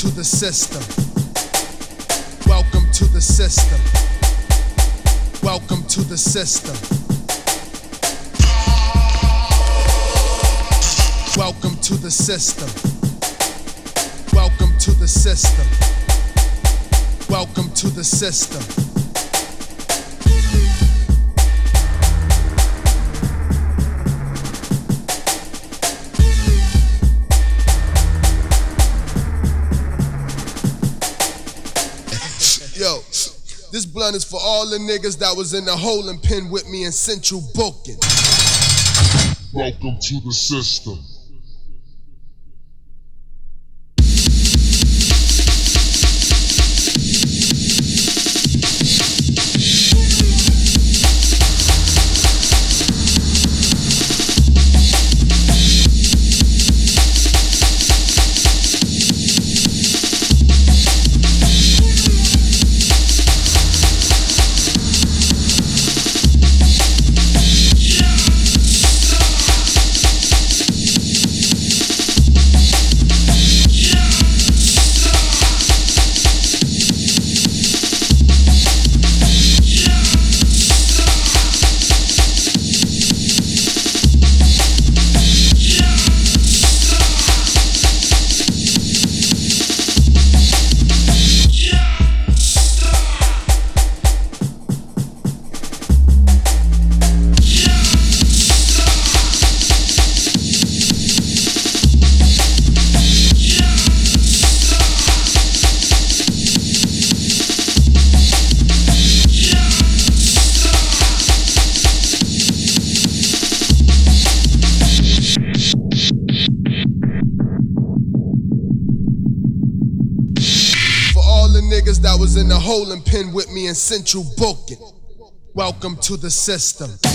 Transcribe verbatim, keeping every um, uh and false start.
to the system. Welcome to the system. Welcome to the system. Welcome to the system. Welcome to the system. Welcome to the system. Yo, this blunt is for all the niggas that was in the holding pen with me in Central Booking. Welcome to the system. Niggas that was in the holding pen with me in Central Booking. Welcome to the system.